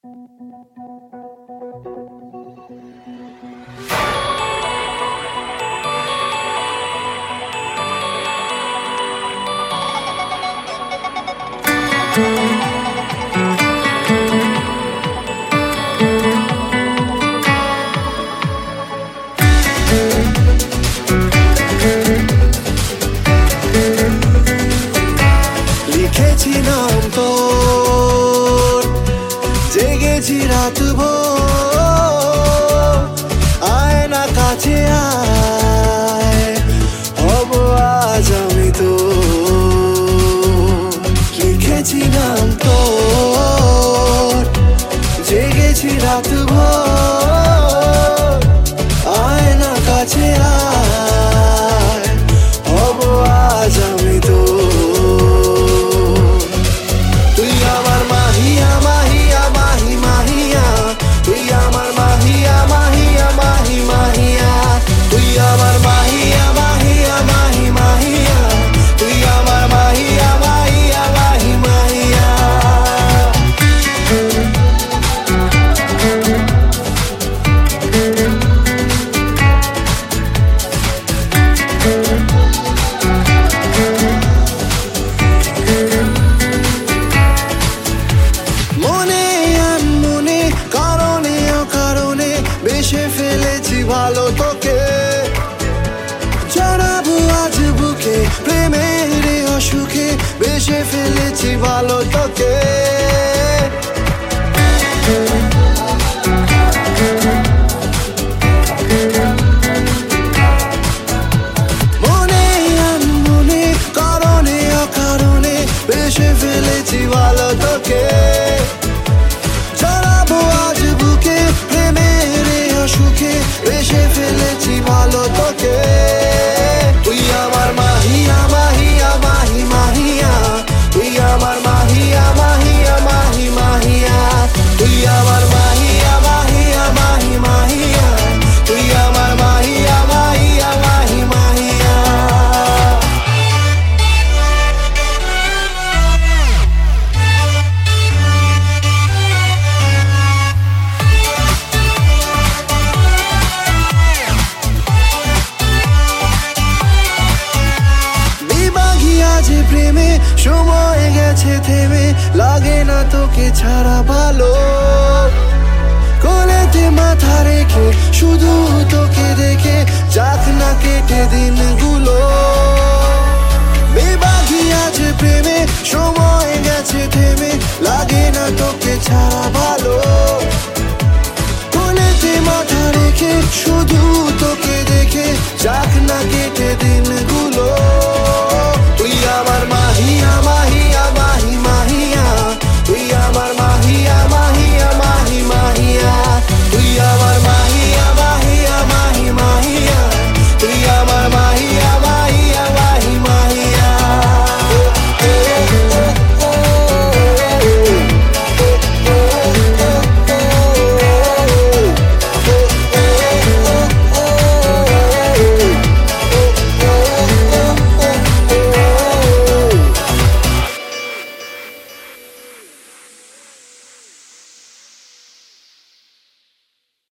লিখেছি নাম তোর, জেগেছি রাত ভোর, আয় না কাছে আয়, হব আজ আমি তোর। লিখেছি নাম তোর, জেগেছি রাত ভোর, আয় না কাছে আয়, হব আজ আমি তোর। বেশে ফেলেছি ভালো তোকে, জড়াবো আজ বুকে প্রেমের অসুখে, বেশে ফেলেছি ভালো তোকে। মনে আনমনে কারণে অকারণে বেশে ফেলেছি ভালো তোকে, জড়াবো আজ বুকে প্রেমের সুখে, বেশে ফেলেছি ভালো তোকে। তুই আমার মাহিয়া মাহিয়া মাহি মাহিয়া, তুই আমার মাহিয়া মাহিয়া মাহি মাহিয়া, তুই আমার মাহিয়া মাহিয়া মাহি মাহিয়া, তুই আমার মাহিয়া মাহিয়া মাহি মাহিয়া। যে প্রেমে সময় গেছে থেমে, লাগে না তোকে ছাড়া ভালো, কোলেতে মাথা রেখে শুধু তোকে দেখে যাক না কেটে দিনগুলো। বেবাগি আছে প্রেমে সময় গেছে থেমে, লাগে না তোকে ছাড়া ভালো, কোলেতে মাথা রেখে শুধু তোকে দেখে যাক না কেটে দিনগুলো।